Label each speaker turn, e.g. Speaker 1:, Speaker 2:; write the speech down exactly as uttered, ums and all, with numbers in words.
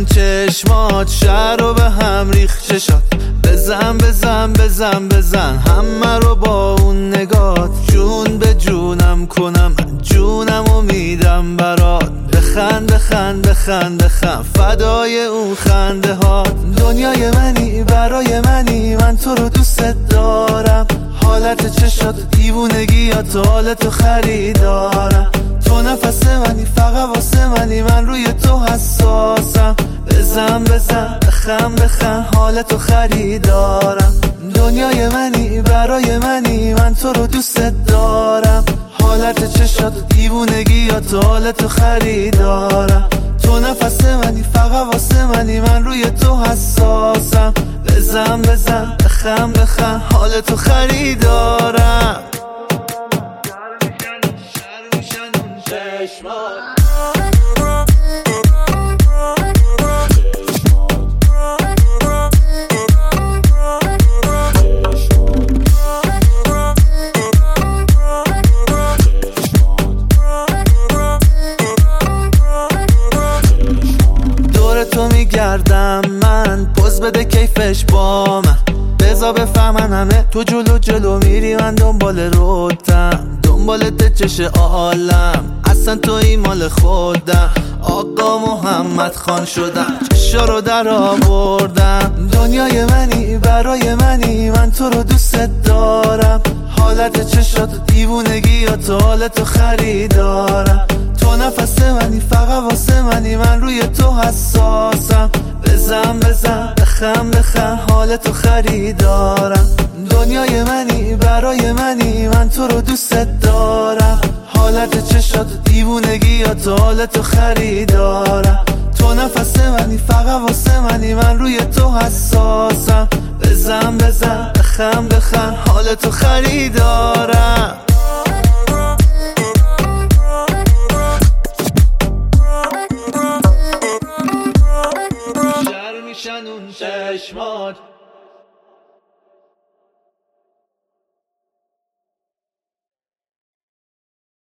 Speaker 1: چشمات شهر رو به هم ریخ چشات بزن بزن بزن بزن همه رو با اون نگات جون به جونم کنم جونم و میدم برات بخند بخند بخند بخند فدای اون خنده ها دنیای منی برای منی من تو رو دوست دارم حالت چشات دیوونگیات حالتو خریدارم تو نفس منی فقط واسه منی من روی تو حساسم بزن بزن بخم بخم حالتو خریدارم دنیای منی برای منی من تو رو دوست دارم حالت چشات دیوونگیات حالتو خریدارم تو نفس منی فقط واسه منی من روی تو حساسم بزن بزن بخم بخم حالتو خریدارم دور تو میگردم من پوز بده کیفش با من بذار بفهمن همه تو جلو جلو میری من دنبال روتم دنبال دچش عالم اصلا توی مال خودم آقا محمد خان شدم چشا رو در آوردم دنیای منی برای منی من تو رو دوست دارم حالت چشات دیوونگیات حالتو خریدارم تو نفس منی فقط واسه منی من روی تو حساسم بزن بزن بخم بخم حالتو خریدارم دنیای منی برای منی من تو رو دوست دارم حالت چشات دیوونگیات حالتو خریدارم تو نفس منی فقط واسه منی من روی تو حساسم بزن بزن بخم بخم حالتو خریدارم